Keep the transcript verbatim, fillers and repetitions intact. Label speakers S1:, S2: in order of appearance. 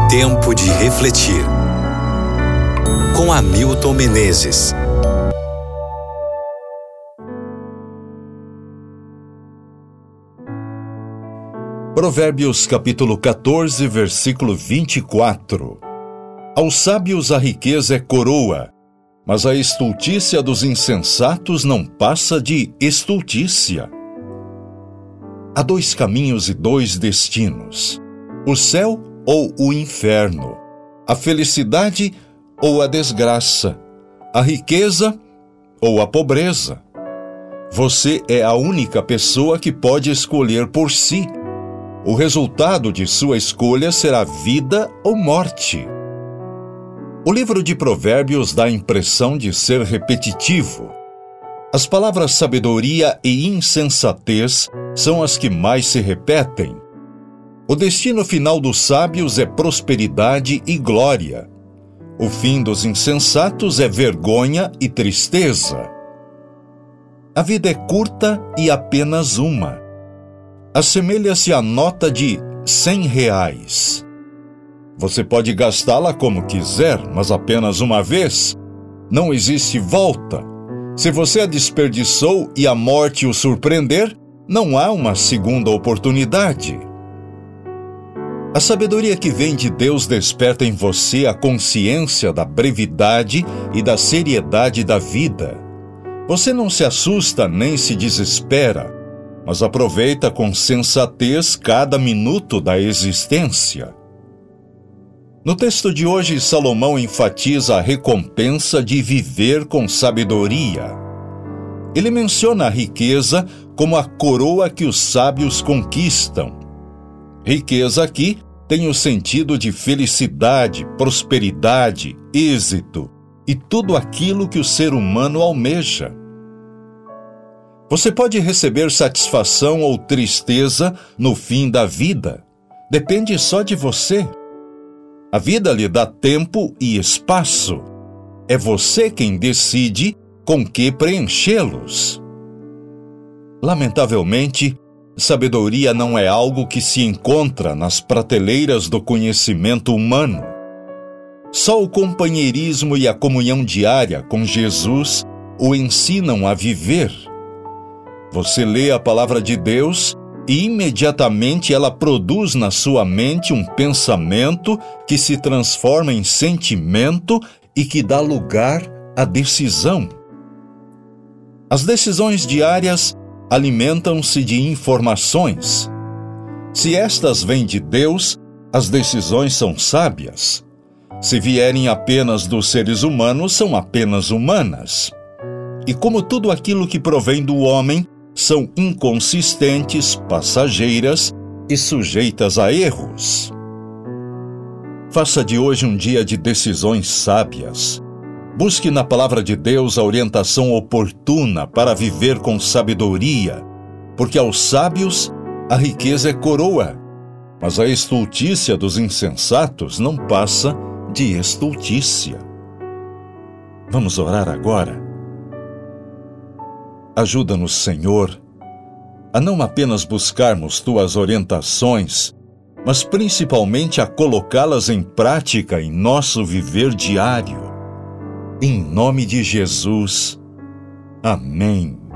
S1: Tempo de refletir. Com Hamilton Menezes.
S2: Provérbios capítulo quatorze, versículo vinte e quatro. Aos sábios a riqueza é coroa, mas a estultícia dos insensatos não passa de estultícia. Há dois caminhos e dois destinos: o céu ou o inferno, a felicidade ou a desgraça, a riqueza ou a pobreza. Você é a única pessoa que pode escolher por si. O resultado de sua escolha será vida ou morte. O livro de Provérbios dá a impressão de ser repetitivo. As palavras sabedoria e insensatez são as que mais se repetem. O destino final dos sábios é prosperidade e glória. O fim dos insensatos é vergonha e tristeza. A vida é curta e apenas uma. Assemelha-se à nota de cem reais. Você pode gastá-la como quiser, mas apenas uma vez. Não existe volta. Se você a desperdiçou e a morte o surpreender, não há uma segunda oportunidade. A sabedoria que vem de Deus desperta em você a consciência da brevidade e da seriedade da vida. Você não se assusta nem se desespera, mas aproveita com sensatez cada minuto da existência. No texto de hoje, Salomão enfatiza a recompensa de viver com sabedoria. Ele menciona a riqueza como a coroa que os sábios conquistam. Riqueza aqui tem o sentido de felicidade, prosperidade, êxito e tudo aquilo que o ser humano almeja. Você pode receber satisfação ou tristeza no fim da vida. Depende só de você. A vida lhe dá tempo e espaço. É você quem decide com que preenchê-los. Lamentavelmente, sabedoria não é algo que se encontra nas prateleiras do conhecimento humano. Só o companheirismo e a comunhão diária com Jesus o ensinam a viver. Você lê a palavra de Deus e imediatamente ela produz na sua mente um pensamento que se transforma em sentimento e que dá lugar à decisão. As decisões diárias alimentam-se de informações. Se estas vêm de Deus, as decisões são sábias. Se vierem apenas dos seres humanos, são apenas humanas. E como tudo aquilo que provém do homem, são inconsistentes, passageiras e sujeitas a erros. Faça de hoje um dia de decisões sábias. Busque na palavra de Deus a orientação oportuna para viver com sabedoria, porque aos sábios a riqueza é coroa, mas a estultícia dos insensatos não passa de estultícia. Vamos orar agora? Ajuda-nos, Senhor, a não apenas buscarmos Tuas orientações, mas principalmente a colocá-las em prática em nosso viver diário. Em nome de Jesus. Amém.